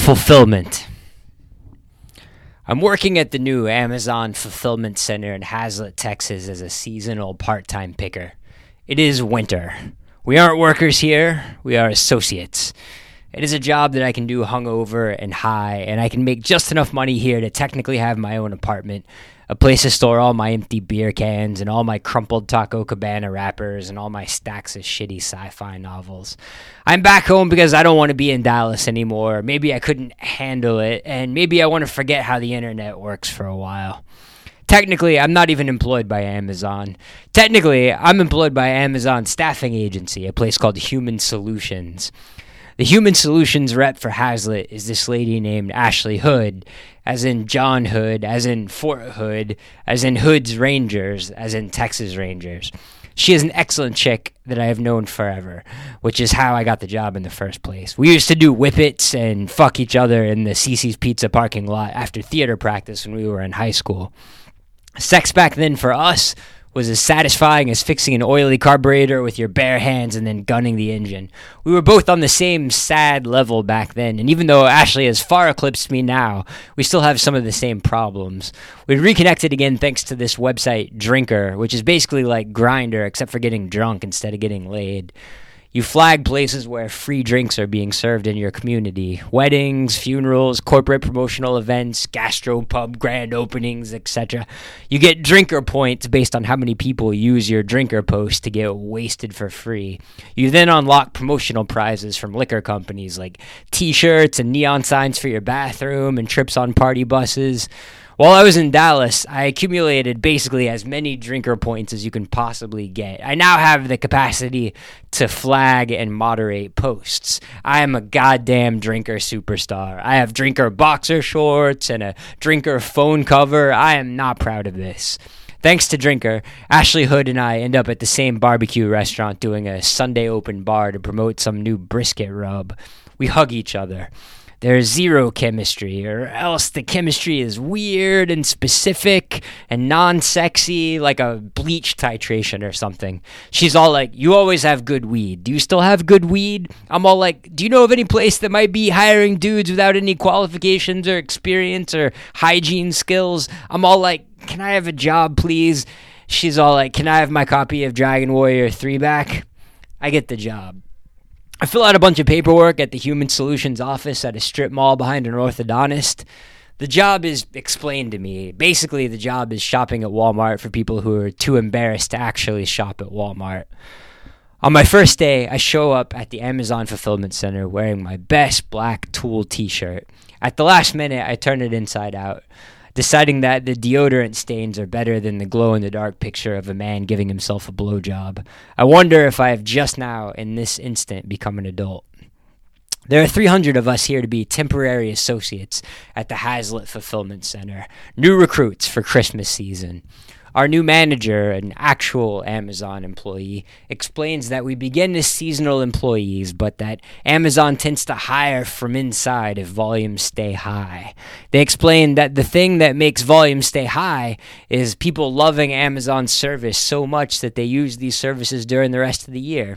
Fulfillment. I'm working at the new Amazon Fulfillment Center in Hazlet, Texas as a seasonal part-time picker. It is winter. We aren't workers here, we are associates. It is a job that I can do hungover and high, and I can make just enough money here to technically have my own apartment, a place to store all my empty beer cans and all my crumpled Taco Cabana wrappers and all my stacks of shitty sci-fi novels. I'm back home because I don't want to be in Dallas anymore. Maybe I couldn't handle it, and maybe I want to forget how the internet works for a while. Technically, I'm not even employed by Amazon. Technically, I'm employed by Amazon staffing agency, a place called Human Solutions. The Human Solutions rep for Hazlet is this lady named Ashley Hood, as in John Hood, as in Fort Hood, as in Hood's Rangers, as in Texas Rangers. She is an excellent chick that I have known forever, which is how I got the job in the first place. We used to do whippets and fuck each other in the CC's Pizza parking lot after theater practice when we were in high school. Sex back then for us was as satisfying as fixing an oily carburetor with your bare hands and then gunning the engine. We were both on the same sad level back then, and even though Ashley has far eclipsed me now, we still have some of the same problems. We reconnected again thanks to this website, Drinker, which is basically like Grindr except for getting drunk instead of getting laid. You flag places where free drinks are being served in your community. Weddings, funerals, corporate promotional events, gastropub grand openings, etc. You get drinker points based on how many people use your drinker post to get wasted for free. You then unlock promotional prizes from liquor companies like t-shirts and neon signs for your bathroom and trips on party buses. While I was in Dallas, I accumulated basically as many drinker points as you can possibly get. I now have the capacity to flag and moderate posts. I am a goddamn drinker superstar. I have drinker boxer shorts and a drinker phone cover. I am not proud of this. Thanks to Drinker, Ashley Hood and I end up at the same barbecue restaurant doing a Sunday open bar to promote some new brisket rub. We hug each other. There's zero chemistry, or else the chemistry is weird and specific and non-sexy, like a bleach titration or something. She's all like, "You always have good weed. Do you still have good weed?" I'm all like, "Do you know of any place that might be hiring dudes without any qualifications or experience or hygiene skills?" I'm all like, "Can I have a job, please?" She's all like, "Can I have my copy of Dragon Warrior 3 back?" I get the job. I fill out a bunch of paperwork at the Human Solutions office at a strip mall behind an orthodontist. The job is explained to me. Basically, the job is shopping at Walmart for people who are too embarrassed to actually shop at Walmart. On my first day, I show up at the Amazon Fulfillment Center wearing my best black Tool t-shirt. At the last minute, I turn it inside out, deciding that the deodorant stains are better than the glow-in-the-dark picture of a man giving himself a blowjob. I wonder if I have just now, in this instant, become an adult. There are 300 of us here to be temporary associates at the Hazlet Fulfillment Center, new recruits for Christmas season. Our new manager, an actual Amazon employee, explains that we begin as seasonal employees, but that Amazon tends to hire from inside if volumes stay high. They explain that the thing that makes volumes stay high is people loving Amazon's service so much that they use these services during the rest of the year.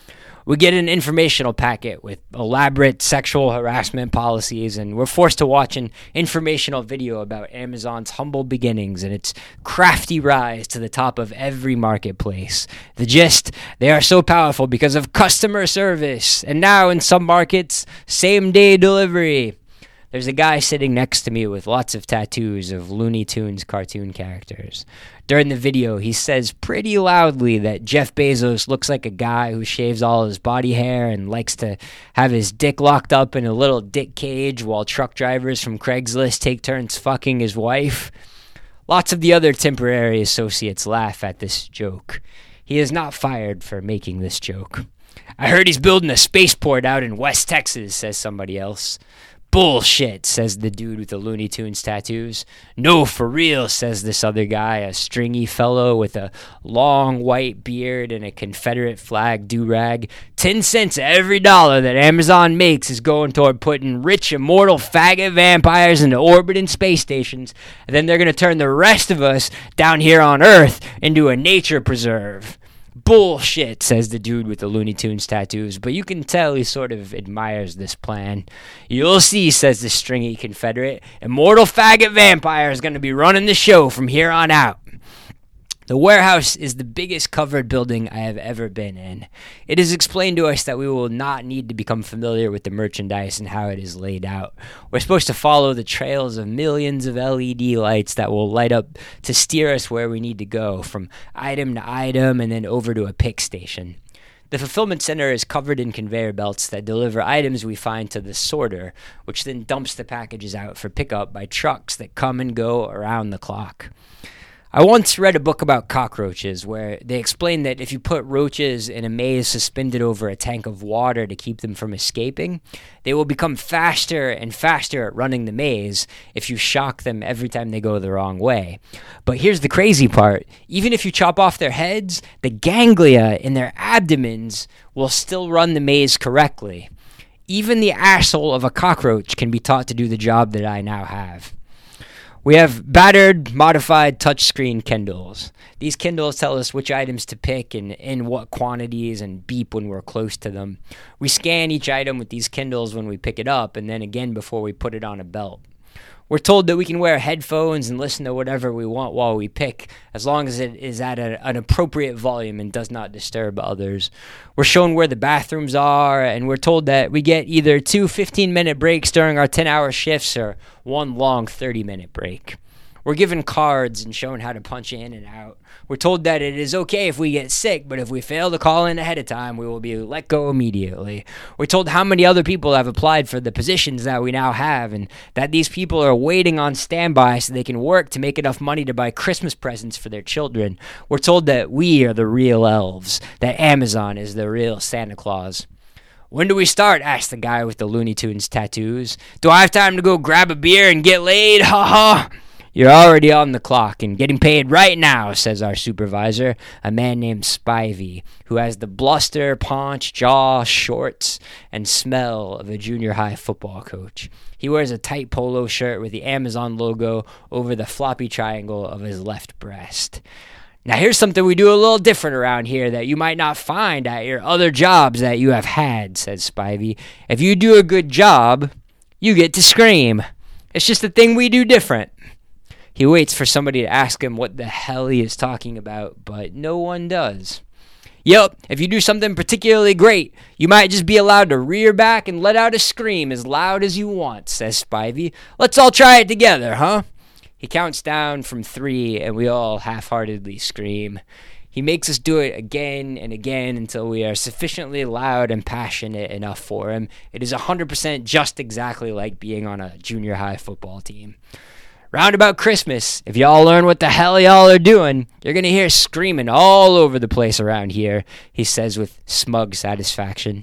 We get an informational packet with elaborate sexual harassment policies, and we're forced to watch an informational video about Amazon's humble beginnings and its crafty rise to the top of every marketplace. The gist: they are so powerful because of customer service, and now in some markets, same-day delivery. There's a guy sitting next to me with lots of tattoos of Looney Tunes cartoon characters. During the video, he says pretty loudly that Jeff Bezos looks like a guy who shaves all his body hair and likes to have his dick locked up in a little dick cage while truck drivers from Craigslist take turns fucking his wife. Lots of the other temporary associates laugh at this joke. He is not fired for making this joke. "I heard he's building a spaceport out in West Texas," says somebody else. "Bullshit," says the dude with the Looney Tunes tattoos. "No, for real," says this other guy, a stringy fellow with a long white beard and a Confederate flag do-rag. 10 cents of every dollar that Amazon makes is going toward putting rich, immortal faggot vampires into orbiting space stations, and then they're going to turn the rest of us down here on Earth into a nature preserve. Bullshit, says the dude with the Looney Tunes tattoos, but you can tell he sort of admires this plan. You'll see, says the stringy Confederate. Immortal faggot vampire is going to be running the show from here on out. The warehouse is the biggest covered building I have ever been in. It is explained to us that we will not need to become familiar with the merchandise and how it is laid out. We're supposed to follow the trails of millions of LED lights that will light up to steer us where we need to go, from item to item and then over to a pick station. The fulfillment center is covered in conveyor belts that deliver items we find to the sorter, which then dumps the packages out for pickup by trucks that come and go around the clock. I once read a book about cockroaches where they explained that if you put roaches in a maze suspended over a tank of water to keep them from escaping, they will become faster and faster at running the maze if you shock them every time they go the wrong way. But here's the crazy part. Even if you chop off their heads, the ganglia in their abdomens will still run the maze correctly. Even the asshole of a cockroach can be taught to do the job that I now have. We have battered, modified touchscreen Kindles. These Kindles tell us which items to pick and in what quantities and beep when we're close to them. We scan each item with these Kindles when we pick it up and then again before we put it on a belt. We're told that we can wear headphones and listen to whatever we want while we pick, as long as it is at an appropriate volume and does not disturb others. We're shown where the bathrooms are, and we're told that we get either 2 15-minute breaks during our 10-hour shifts or one long 30-minute break. We're given cards and shown how to punch in and out. We're told that it is okay if we get sick, but if we fail to call in ahead of time, we will be let go immediately. We're told how many other people have applied for the positions that we now have, and that these people are waiting on standby so they can work to make enough money to buy Christmas presents for their children. We're told that we are the real elves, that Amazon is the real Santa Claus. "When do we start?" asked the guy with the Looney Tunes tattoos. "Do I have time to go grab a beer and get laid? Ha ha!" "You're already on the clock and getting paid right now," says our supervisor, a man named Spivey, who has the bluster, paunch, jaw, shorts, and smell of a junior high football coach. He wears a tight polo shirt with the Amazon logo over the floppy triangle of his left breast. "Now here's something we do a little different around here that you might not find at your other jobs that you have had," says Spivey. "If you do a good job, you get to scream. It's just a thing we do different." He waits for somebody to ask him what the hell he is talking about, but no one does. "Yep, if you do something particularly great, you might just be allowed to rear back and let out a scream as loud as you want," says Spivey. "Let's all try it together, huh?" He counts down from 3, and we all half-heartedly scream. He makes us do it again and again until we are sufficiently loud and passionate enough for him. It is 100% just exactly like being on a junior high football team. "Round about Christmas, if y'all learn what the hell y'all are doing, you're going to hear screaming all over the place around here," he says with smug satisfaction.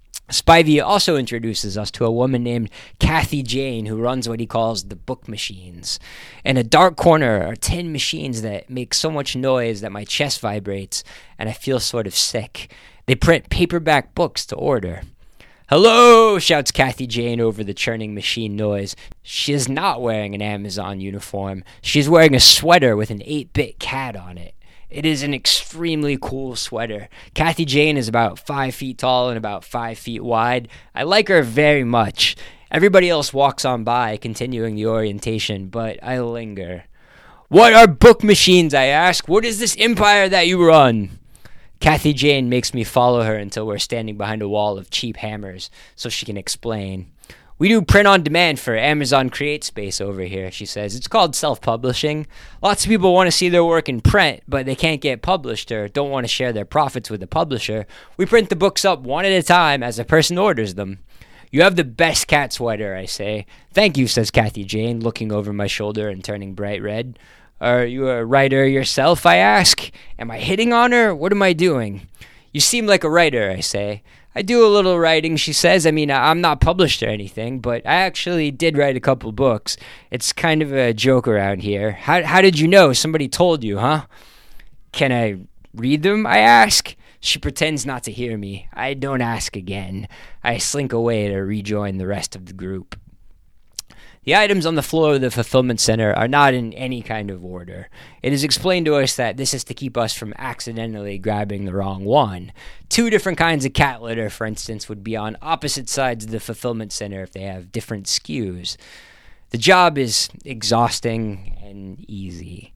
Spivey also introduces us to a woman named Kathy Jane who runs what he calls the book machines. In a dark corner are 10 machines that make so much noise that my chest vibrates and I feel sort of sick. They print paperback books to order. "Hello," shouts Kathy Jane over the churning machine noise. She is not wearing an Amazon uniform. She is wearing a sweater with an 8-bit cat on it. It is an extremely cool sweater. Kathy Jane is about 5 feet tall and about 5 feet wide. I like her very much. Everybody else walks on by, continuing the orientation, but I linger. "What are book machines?" I ask. "What is this empire that you run?" Kathy Jane makes me follow her until we're standing behind a wall of cheap hammers so she can explain. "We do print on demand for Amazon CreateSpace over here," she says. "It's called self-publishing. Lots of people want to see their work in print, but they can't get published or don't want to share their profits with the publisher. We print the books up one at a time as a person orders them." "You have the best cat sweater," I say. "Thank you," says Kathy Jane, looking over my shoulder and turning bright red. "Are you a writer yourself?" I ask. Am I hitting on her? What am I doing? "You seem like a writer," I say. "I do a little writing," she says. "I mean, I'm not published or anything, but I actually did write a couple books. It's kind of a joke around here." How did you know? Somebody told you, huh?" "Can I read them?" I ask. She pretends not to hear me. I don't ask again. I slink away to rejoin the rest of the group. The items on the floor of the fulfillment center are not in any kind of order. It is explained to us that this is to keep us from accidentally grabbing the wrong one. 2 different kinds of cat litter, for instance, would be on opposite sides of the fulfillment center if they have different SKUs. The job is exhausting and easy.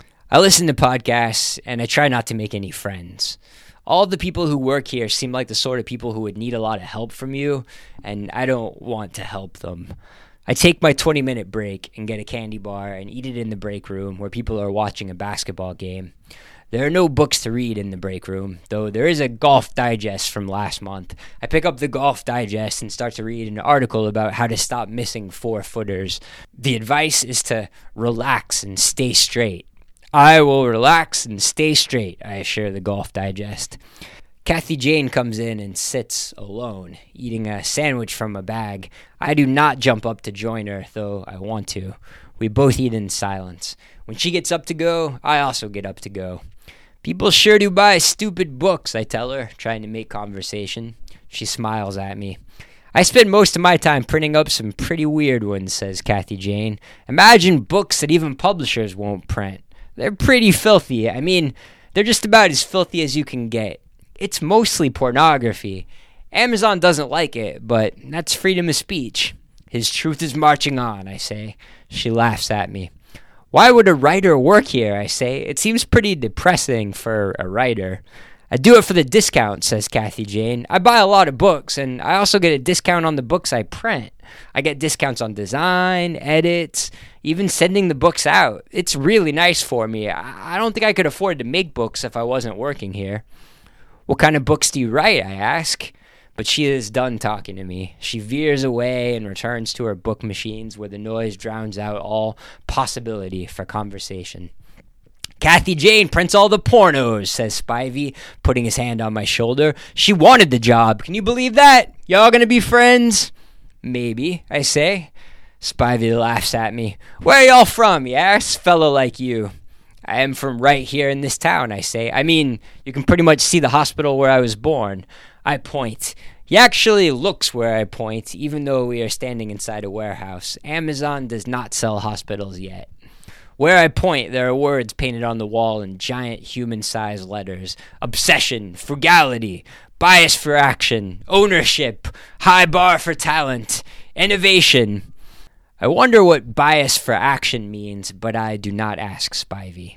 I listen to podcasts, and I try not to make any friends. All the people who work here seem like the sort of people who would need a lot of help from you, and I don't want to help them. I take my 20-minute break and get a candy bar and eat it in the break room where people are watching a basketball game. There are no books to read in the break room, though there is a Golf Digest from last month. I pick up the Golf Digest and start to read an article about how to stop missing 4-footers. The advice is to relax and stay straight. I will relax and stay straight, I assure the Golf Digest. Kathy Jane comes in and sits alone, eating a sandwich from a bag. I do not jump up to join her, though I want to. We both eat in silence. When she gets up to go, I also get up to go. People sure do buy stupid books, I tell her, trying to make conversation. She smiles at me. I spend most of my time printing up some pretty weird ones, says Kathy Jane. Imagine books that even publishers won't print. They're pretty filthy. I mean, they're just about as filthy as you can get. It's mostly pornography. Amazon doesn't like it, but that's freedom of speech. His truth is marching on, I say. She laughs at me. Why would a writer work here, I say? It seems pretty depressing for a writer. I do it for the discount, says Kathy Jane. I buy a lot of books, and I also get a discount on the books I print. I get discounts on design, edits, even sending the books out. It's really nice for me. I don't think I could afford to make books if I wasn't working here. What kind of books do you write, I ask. But she is done talking to me. She veers away and returns to her book machines where the noise drowns out all possibility for conversation. Kathy Jane prints all the pornos, says Spivey, putting his hand on my shoulder. She wanted the job. Can you believe that? Y'all gonna be friends? Maybe, I say. Spivey laughs at me. Where are y'all from, he asks, fellow like you. I am from right here in this town, I say. I mean, you can pretty much see the hospital where I was born. I point. He actually looks where I point, even though we are standing inside a warehouse. Amazon does not sell hospitals yet. Where I point, there are words painted on the wall in giant human-sized letters. Obsession, frugality, bias for action, ownership, high bar for talent, innovation. I wonder what bias for action means, but I do not ask Spivey.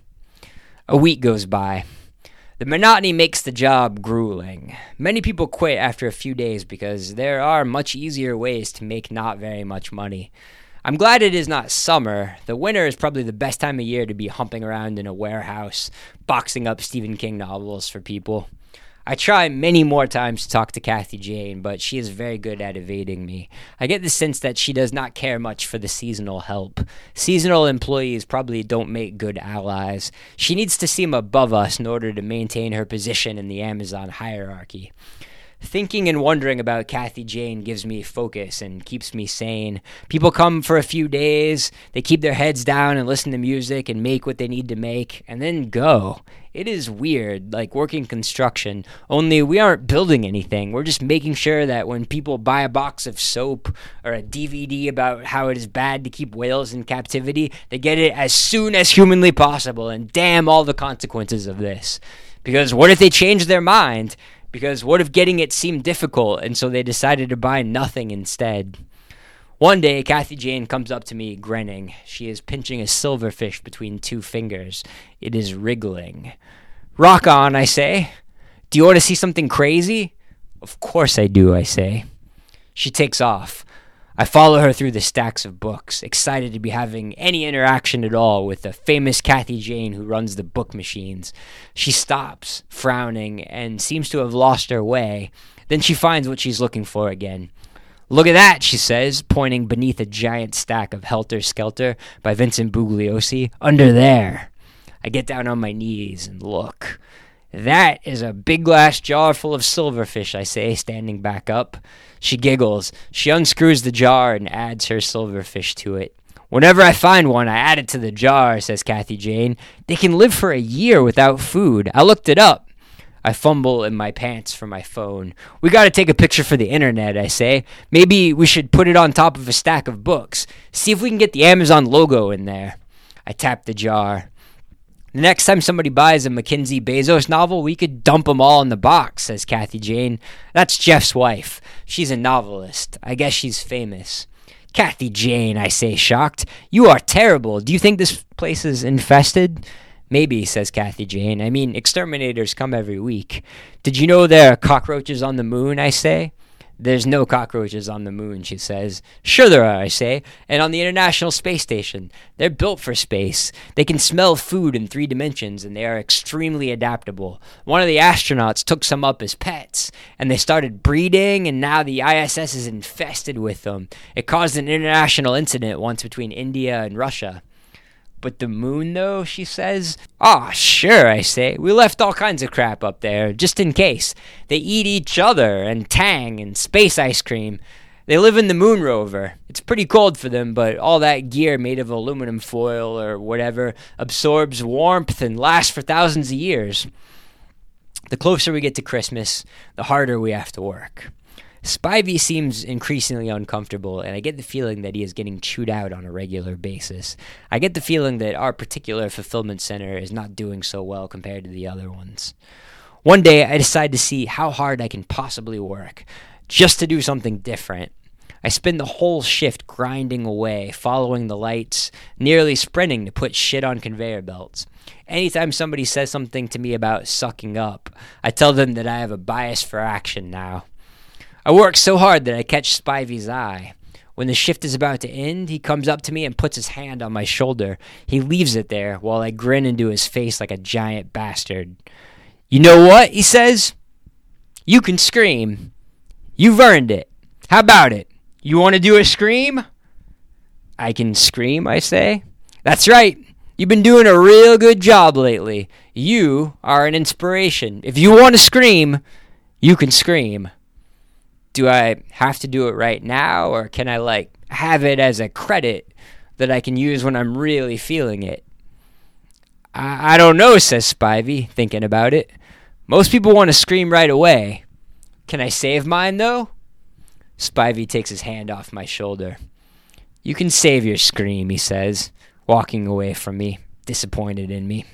A week goes by. The monotony makes the job grueling. Many people quit after a few days because there are much easier ways to make not very much money. I'm glad it is not summer. The winter is probably the best time of year to be humping around in a warehouse, boxing up Stephen King novels for people. I try many more times to talk to Kathy Jane, but she is very good at evading me. I get the sense that she does not care much for the seasonal help. Seasonal employees probably don't make good allies. She needs to seem above us in order to maintain her position in the Amazon hierarchy. Thinking and wondering about Kathy Jane gives me focus and keeps me sane. People come for a few days, they keep their heads down and listen to music and make what they need to make, and then go. It is weird, like working construction, only we aren't building anything. We're just making sure that when people buy a box of soap or a DVD about how it is bad to keep whales in captivity, they get it as soon as humanly possible, and damn all the consequences of this. Because what if they change their mind? Because what if getting it seemed difficult, and so they decided to buy nothing instead? One day, Kathy Jane comes up to me grinning. She is pinching a silverfish between 2 fingers. It is wriggling. Rock on, I say. Do you want to see something crazy? Of course I do, I say. She takes off. I follow her through the stacks of books, excited to be having any interaction at all with the famous Kathy Jane who runs the book machines. She stops, frowning, and seems to have lost her way. Then she finds what she's looking for again. Look at that, she says, pointing beneath a giant stack of Helter Skelter by Vincent Bugliosi. Under there. I get down on my knees and look. That is a big glass jar full of silverfish, I say, standing back up. She giggles. She unscrews the jar and adds her silverfish to it. Whenever I find one, I add it to the jar, says Kathy Jane. They can live for a year without food. I looked it up. I fumble in my pants for my phone. We gotta take a picture for the internet, I say. Maybe we should put it on top of a stack of books. See if we can get the Amazon logo in there. I tap the jar. The next time somebody buys a Mackenzie Bezos novel, we could dump them all in the box, says Kathy Jane. That's Jeff's wife. She's a novelist. I guess she's famous. Kathy Jane, I say, shocked. You are terrible. Do you think this place is infested? Maybe, says Kathy Jane. I mean, exterminators come every week. Did you know there are cockroaches on the moon, I say? There's no cockroaches on the moon, she says. Sure there are, I say. And on the International Space Station. They're built for space. They can smell food in 3 dimensions, and they are extremely adaptable. One of the astronauts took some up as pets, and they started breeding, and now the ISS is infested with them. It caused an international incident once between India and Russia. But the moon, though, she says? Ah, sure, I say. We left all kinds of crap up there, just in case. They eat each other, and Tang, and space ice cream. They live in the moon rover. It's pretty cold for them, but all that gear made of aluminum foil or whatever absorbs warmth and lasts for thousands of years. The closer we get to Christmas, the harder we have to work. Spivey seems increasingly uncomfortable, and I get the feeling that he is getting chewed out on a regular basis. I get the feeling that our particular fulfillment center is not doing so well compared to the other ones. One day, I decide to see how hard I can possibly work, just to do something different. I spend the whole shift grinding away, following the lights, nearly sprinting to put shit on conveyor belts. Anytime somebody says something to me about sucking up, I tell them that I have a bias for action now. I work so hard that I catch Spivey's eye. When the shift is about to end, he comes up to me and puts his hand on my shoulder. He leaves it there while I grin into his face like a giant bastard. You know what? He says. You can scream. You've earned it. How about it? You want to do a scream? I can scream, I say. That's right. You've been doing a real good job lately. You are an inspiration. If you want to scream, you can scream. Do I have to do it right now, or can I, have it as a credit that I can use when I'm really feeling it? I don't know, says Spivey, thinking about it. Most people want to scream right away. Can I save mine, though? Spivey takes his hand off my shoulder. You can save your scream, he says, walking away from me, disappointed in me.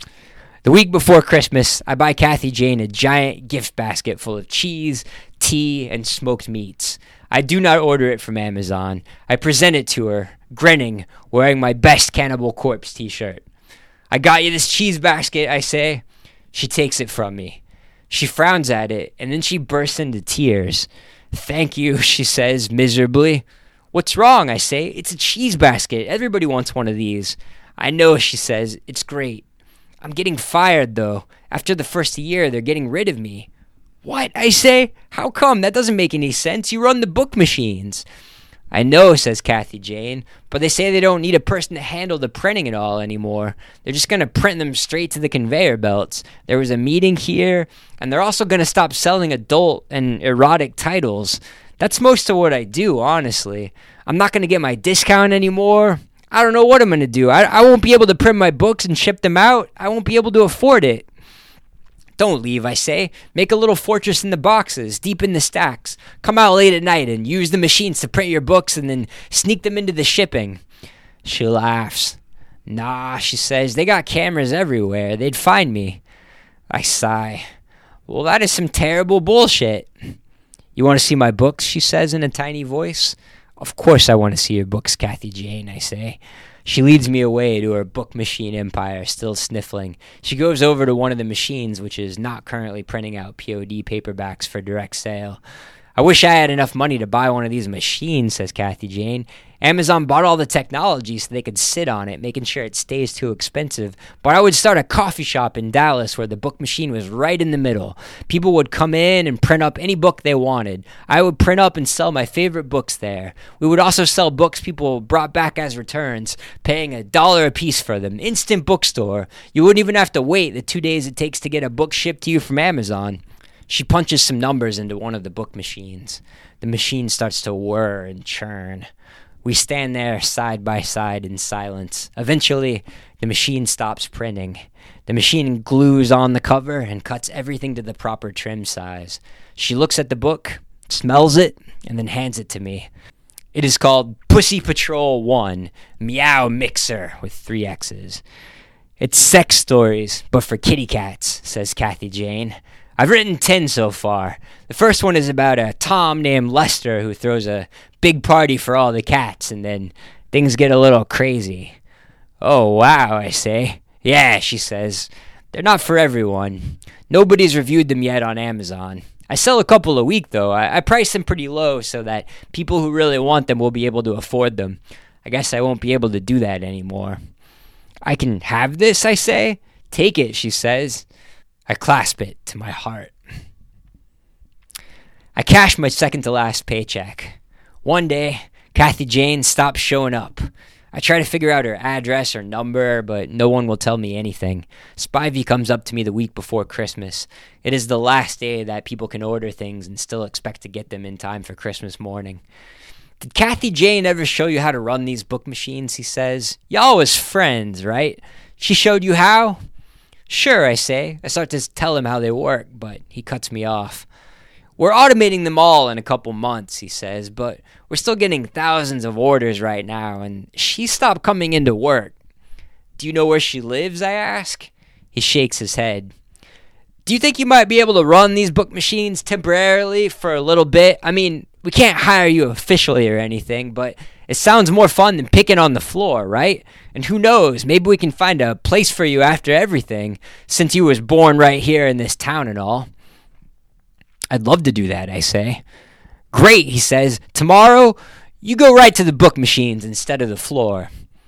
The week before Christmas, I buy Kathy Jane a giant gift basket full of cheese, tea, and smoked meats. I do not order it from Amazon. I present it to her, grinning, wearing my best Cannibal Corpse t-shirt. I got you this cheese basket, I say. She takes it from me. She frowns at it, and then she bursts into tears. Thank you, she says miserably. What's wrong, I say. It's a cheese basket. Everybody wants one of these. I know, she says. It's great. I'm getting fired, though. After the first year, they're getting rid of me. What? I say. How come? That doesn't make any sense. You run the book machines. I know, says Kathy Jane, but they say they don't need a person to handle the printing and all anymore. They're just going to print them straight to the conveyor belts. There was a meeting here, and they're also going to stop selling adult and erotic titles. That's most of what I do, honestly. I'm not going to get my discount anymore. I don't know what I'm going to do. I won't be able to print my books and ship them out. I won't be able to afford it. Don't leave, I say. Make a little fortress in the boxes, deep in the stacks. Come out late at night and use the machines to print your books and then sneak them into the shipping. She laughs. Nah, she says, they got cameras everywhere. They'd find me. I sigh. Well, that is some terrible bullshit. You want to see my books, she says in a tiny voice. Of course I want to see your books, Kathy Jane, I say. She leads me away to her book machine empire, still sniffling. She goes over to one of the machines, which is not currently printing out POD paperbacks for direct sale. I wish I had enough money to buy one of these machines, says Kathy Jane. Amazon bought all the technology so they could sit on it, making sure it stays too expensive. But I would start a coffee shop in Dallas where the book machine was right in the middle. People would come in and print up any book they wanted. I would print up and sell my favorite books there. We would also sell books people brought back as returns, paying $1 a piece for them. Instant bookstore. You wouldn't even have to wait the 2 days it takes to get a book shipped to you from Amazon. She punches some numbers into one of the book machines. The machine starts to whir and churn. We stand there side by side in silence. Eventually, the machine stops printing. The machine glues on the cover and cuts everything to the proper trim size. She looks at the book, smells it, and then hands it to me. It is called Pussy Patrol 1, Meow Mixer with 3 X's. It's sex stories, but for kitty cats, says Kathy Jane. I've written 10 so far. The first one is about a Tom named Lester who throws a big party for all the cats, and then things get a little crazy. Oh, wow, I say. Yeah, she says. They're not for everyone. Nobody's reviewed them yet on Amazon. I sell a couple a week, though. I price them pretty low so that people who really want them will be able to afford them. I guess I won't be able to do that anymore. I can have this, I say. Take it, she says. I clasp it to my heart. I cash my second-to-last paycheck. One day, Kathy Jane stops showing up. I try to figure out her address or number, but no one will tell me anything. Spivey comes up to me the week before Christmas. It is the last day that people can order things and still expect to get them in time for Christmas morning. Did Kathy Jane ever show you how to run these book machines, he says. Y'all was friends, right? She showed you how? Sure, I say. I start to tell him how they work, but he cuts me off. We're automating them all in a couple months, he says, but we're still getting thousands of orders right now, and she stopped coming into work. Do you know where she lives, I ask? He shakes his head. Do you think you might be able to run these book machines temporarily for a little bit? I mean, we can't hire you officially or anything, but it sounds more fun than picking on the floor, right? And who knows, maybe we can find a place for you after everything, since you was born right here in this town and all. I'd love to do that, I say. Great, he says. Tomorrow, you go right to the book machines instead of the floor.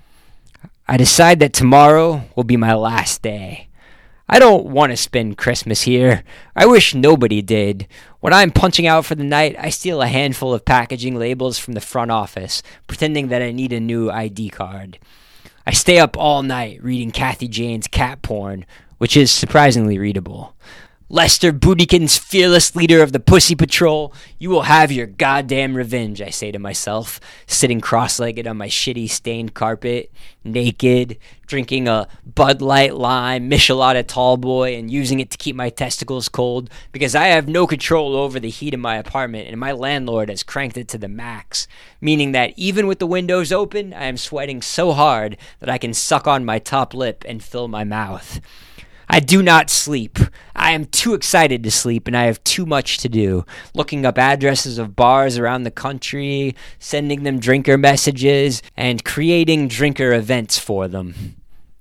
I decide that tomorrow will be my last day. I don't want to spend Christmas here. I wish nobody did. When I'm punching out for the night, I steal a handful of packaging labels from the front office, pretending that I need a new ID card. I stay up all night reading Kathy Jane's cat porn, which is surprisingly readable. Lester Bootykins, fearless leader of the Pussy Patrol, you will have your goddamn revenge, I say to myself, sitting cross-legged on my shitty stained carpet, naked, drinking a Bud Light Lime Michelada Tallboy and using it to keep my testicles cold because I have no control over the heat in my apartment and my landlord has cranked it to the max, meaning that even with the windows open, I am sweating so hard that I can suck on my top lip and fill my mouth. I do not sleep. I am too excited to sleep, and I have too much to do. Looking up addresses of bars around the country, sending them drinker messages, and creating drinker events for them.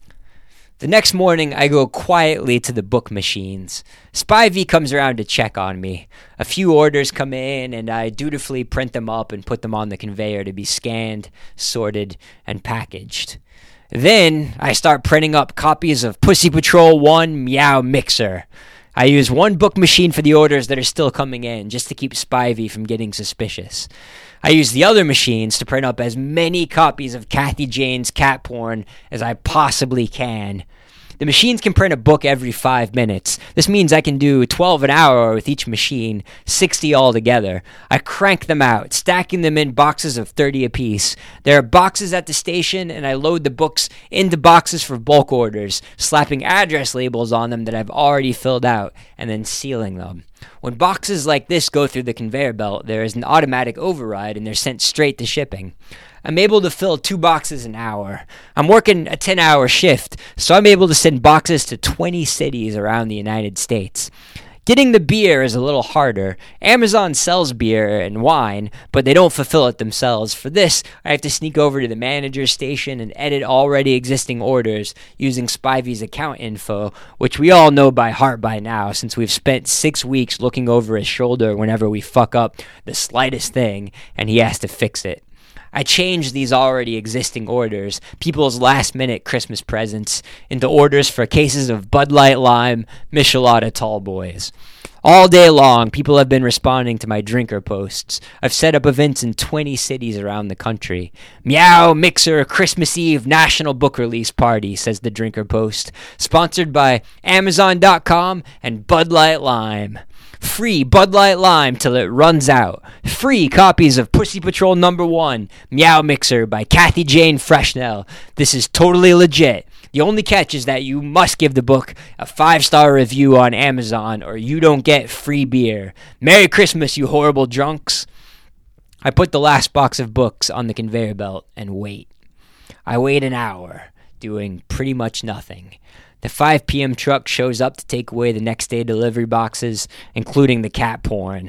The next morning, I go quietly to the book machines. Spivey comes around to check on me. A few orders come in, and I dutifully print them up and put them on the conveyor to be scanned, sorted, and packaged. Then I start printing up copies of Pussy Patrol 1 Meow Mixer. I use one book machine for the orders that are still coming in, just to keep Spivey from getting suspicious. I use the other machines to print up as many copies of Kathy Jane's cat porn as I possibly can. The machines can print a book every 5 minutes. This means I can do 12 an hour with each machine, 60 altogether. I crank them out, stacking them in boxes of 30 apiece. There are boxes at the station, and I load the books into boxes for bulk orders, slapping address labels on them that I've already filled out, and then sealing them. When boxes like this go through the conveyor belt, there is an automatic override, and they're sent straight to shipping. I'm able to fill 2 boxes an hour. I'm working a 10-hour shift, so I'm able to send boxes to 20 cities around the United States. Getting the beer is a little harder. Amazon sells beer and wine, but they don't fulfill it themselves. For this, I have to sneak over to the manager's station and edit already existing orders using Spivey's account info, which we all know by heart by now since we've spent 6 weeks looking over his shoulder whenever we fuck up the slightest thing and he has to fix it. I changed these already existing orders, people's last-minute Christmas presents, into orders for cases of Bud Light Lime Michelada Tallboys. All day long, people have been responding to my drinker posts. I've set up events in 20 cities around the country. Meow Mixer Christmas Eve National Book Release Party, says the drinker post. Sponsored by Amazon.com and Bud Light Lime. Free Bud Light Lime till it runs out. Free copies of Pussy Patrol #1, Meow Mixer by Kathy Jane Freshnell. This is totally legit. The only catch is that you must give the book a 5-star review on Amazon or you don't get free beer. Merry Christmas, you horrible drunks. I put the last box of books on the conveyor belt and wait. I wait an hour, doing pretty much nothing. The 5 p.m. truck shows up to take away the next day delivery boxes, including the cat porn.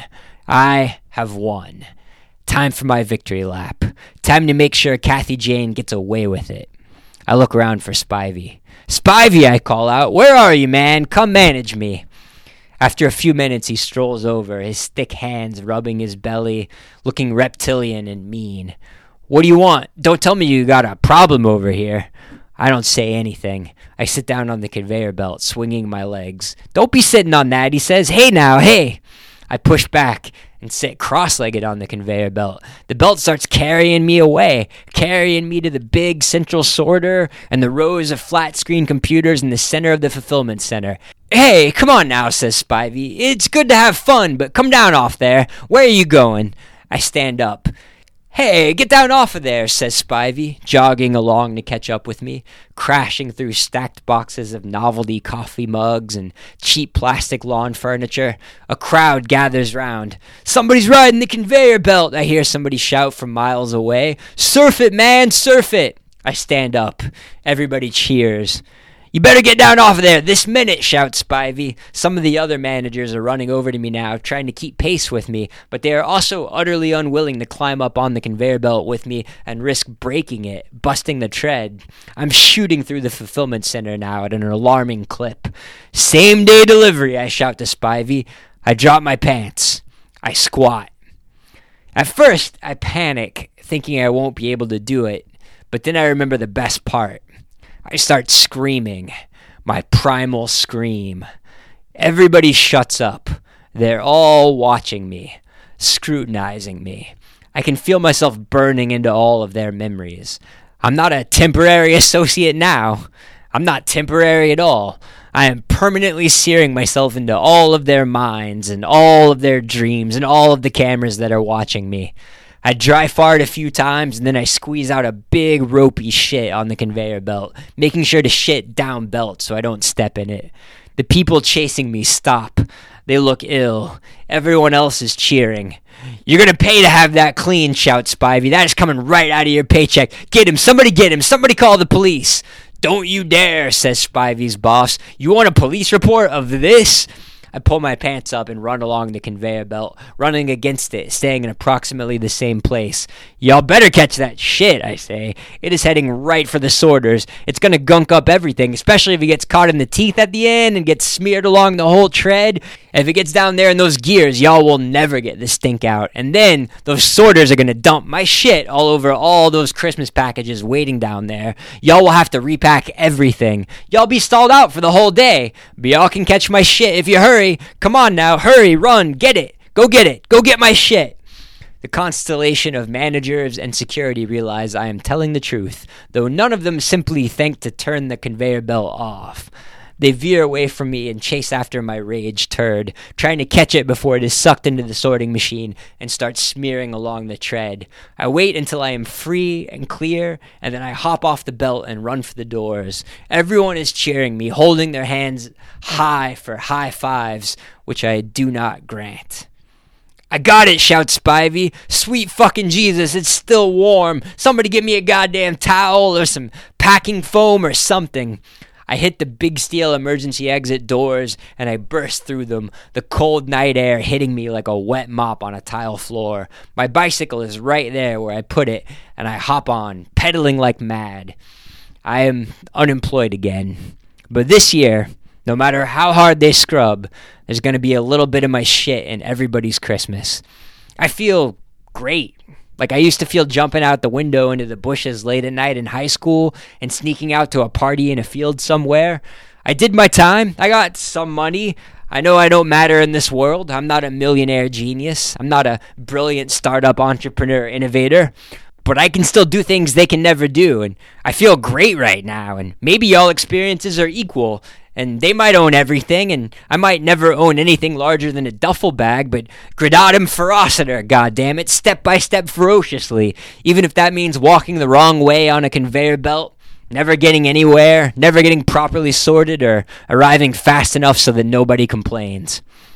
I have won. Time for my victory lap. Time to make sure Kathy Jane gets away with it. I look around for Spivey. Spivey, I call out. Where are you, man? Come manage me. After a few minutes, he strolls over, his thick hands rubbing his belly, looking reptilian and mean. What do you want? Don't tell me you got a problem over here. I don't say anything. I sit down on the conveyor belt, swinging my legs. Don't be sitting on that, he says. Hey now, hey. I push back and sit cross-legged on the conveyor belt. The belt starts carrying me away, carrying me to the big central sorter and the rows of flat-screen computers in the center of the fulfillment center. Hey, come on now, says Spivey. It's good to have fun, but come down off there. Where are you going? I stand up. Hey, get down off of there, says Spivey, jogging along to catch up with me, crashing through stacked boxes of novelty coffee mugs and cheap plastic lawn furniture. A crowd gathers round. Somebody's riding the conveyor belt, I hear somebody shout from miles away. Surf it, man, surf it. I stand up. Everybody cheers. You better get down off of there this minute, shouts Spivey. Some of the other managers are running over to me now, trying to keep pace with me, but they are also utterly unwilling to climb up on the conveyor belt with me and risk breaking it, busting the tread. I'm shooting through the fulfillment center now at an alarming clip. Same day delivery, I shout to Spivey. I drop my pants. I squat. At first, I panic, thinking I won't be able to do it, but then I remember the best part. I start screaming, my primal scream. Everybody shuts up. They're all watching me, scrutinizing me. I can feel myself burning into all of their memories. I'm not a temporary associate now. I'm not temporary at all. I am permanently searing myself into all of their minds and all of their dreams and all of the cameras that are watching me. I dry fart a few times, and then I squeeze out a big ropey shit on the conveyor belt, making sure to shit down belt so I don't step in it. The people chasing me stop. They look ill. Everyone else is cheering. You're gonna pay to have that clean, shouts Spivey. That is coming right out of your paycheck. Get him, somebody call the police. Don't you dare, says Spivey's boss. You want a police report of this? I pull my pants up and run along the conveyor belt, running against it, staying in approximately the same place. Y'all better catch that shit, I say. It is heading right for the sorters. It's gonna gunk up everything, especially if it gets caught in the teeth at the end and gets smeared along the whole tread. If it gets down there in those gears, y'all will never get the stink out. And then those sorters are gonna dump my shit all over all those Christmas packages waiting down there. Y'all will have to repack everything. Y'all be stalled out for the whole day. But y'all can catch my shit if you hurry. Come on now, hurry, run, get it. Go get my shit. The constellation of managers and security realize I am telling the truth, though none of them simply think to turn the conveyor belt off. They veer away from me and chase after my rage turd, trying to catch it before it is sucked into the sorting machine and starts smearing along the tread. I wait until I am free and clear, and then I hop off the belt and run for the doors. Everyone is cheering me, holding their hands high for high fives, which I do not grant. I got it, shouts Spivey. Sweet fucking Jesus, it's still warm. Somebody give me a goddamn towel or some packing foam or something. I hit the big steel emergency exit doors, and I burst through them, the cold night air hitting me like a wet mop on a tile floor. My bicycle is right there where I put it, and I hop on, pedaling like mad. I am unemployed again. But this year, no matter how hard they scrub, there's going to be a little bit of my shit in everybody's Christmas. I feel great. Like I used to feel jumping out the window into the bushes late at night in high school and sneaking out to a party in a field somewhere. I did my time. I got some money. I know I don't matter in this world. I'm not a millionaire genius. I'm not a brilliant startup entrepreneur innovator. but I can still do things they can never do, and I feel great right now, and maybe y'all experiences are equal, and they might own everything, and I might never own anything larger than a duffel bag, but gradatim ferociter, goddammit, step by step ferociously, even if that means walking the wrong way on a conveyor belt, never getting anywhere, never getting properly sorted, or arriving fast enough so that nobody complains.